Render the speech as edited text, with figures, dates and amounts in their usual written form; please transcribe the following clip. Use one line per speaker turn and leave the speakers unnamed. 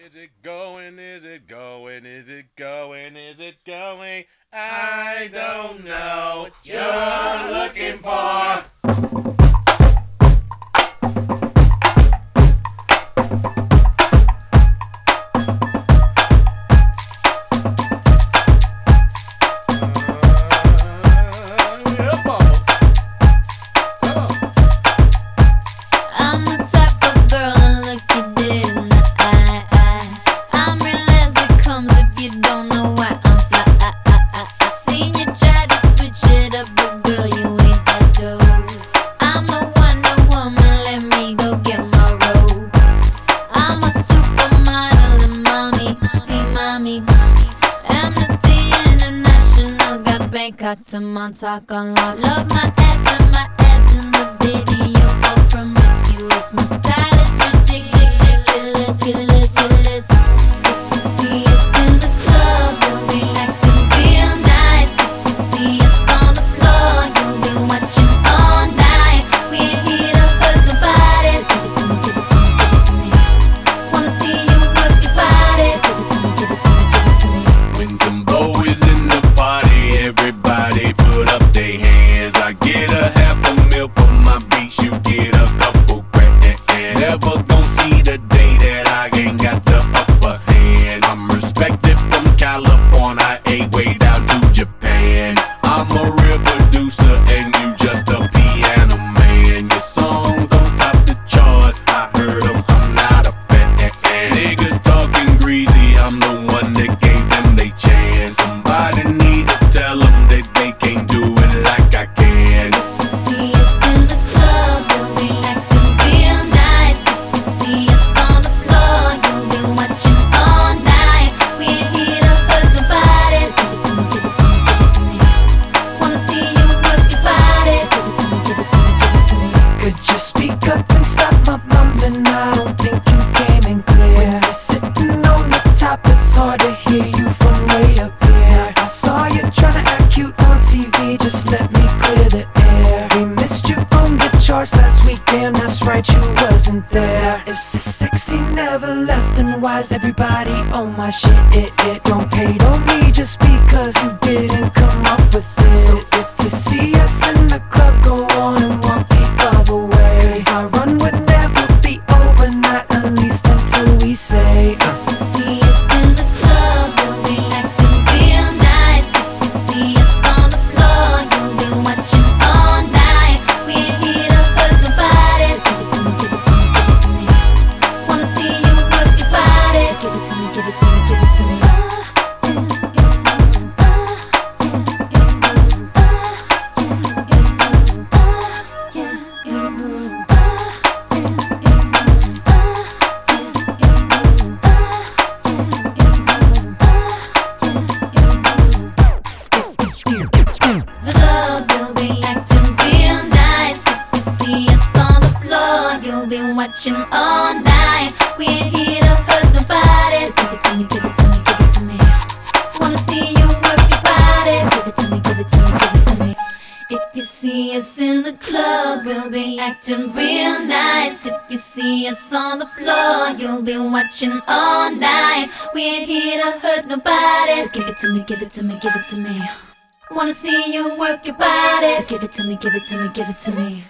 Is it going? Is it going? Is it going? Is it going? I don't know what you're looking for.
I'm the type of girl to look you dead in the eye. I'm real as it comes if you don't know why I'm fly. I seen you try to switch it up, but girl, you ain't that dope. I'm the Wonder Woman, let me go get my robe. I'm a supermodel and mommy, see mommy. Amnesty International got Bangkok to Montauk on lock. Love my ass and my abs in the video. All promiscuous, my style is ridiculous. If you see us in the club, you'll be acting real nice. If you see us on the floor, you'll be watching all night. We ain't here to hurt nobody. So give it to me, give it to me, give it to me. Wanna see you work your body. So give it to me, give it to me, give it to me.
When Timbo is in the party, everybody put up their hands. I get a half a mil for my beats, you get a couple grand. Never gon' see the day that I ain't got the upper hand. I'm respected from California, way down to Japan. I'm a real producer and you just a piano man. Your songs don't top the charts, I heard them, I'm not a fan. Niggas talking greasy, I'm the one that gave them they chance. Somebody need to tell them that they can't do it like I can.
If you see us in the club, you'll be acting real nice. If you see us on the floor, you'll be watching all night. We ain't here to hurt nobody. So give it to me, give it to me, give it to me. Wanna see you work your body. So give it to me, give it to me, give it to me.
Could you speak up and stop my mumbling? I don't think you came in clear. When you're sitting on the top, it's hard to hear you from way up here. I saw you trying to act cute on TV, just let me clear the air. We missed you on the charts last week, damn that's right, you wasn't there. If sexy never left, then why's everybody on my shit? It don't hate on me just because you didn't come up with it. So if you see us in the club, go on and walk the other way. Cause our run would never be over, not at least until we say
If you see us in the club, you'll be acting real nice. If you see us on the floor, you'll be watching all night. We ain't here to hurt nobody. So give it to me, give it to me, give it to me. Wanna see you work your body. So give it to me, give it to me, give it to me. The club, you'll be acting real nice. If you see us on the floor, you'll be watching all night. We ain't here to hurt nobody. So give it to me, give it to me, give it to me. Wanna see you work your body. So give it to me, give it to me, give it to me. If you see us in the club, we'll be acting real nice. If you see us on the floor, you'll be watching all night. We ain't here to hurt nobody. So give it to me, give it to me, give it to me. Wanna see you work your body. So give it to me, give it to me, give it to me.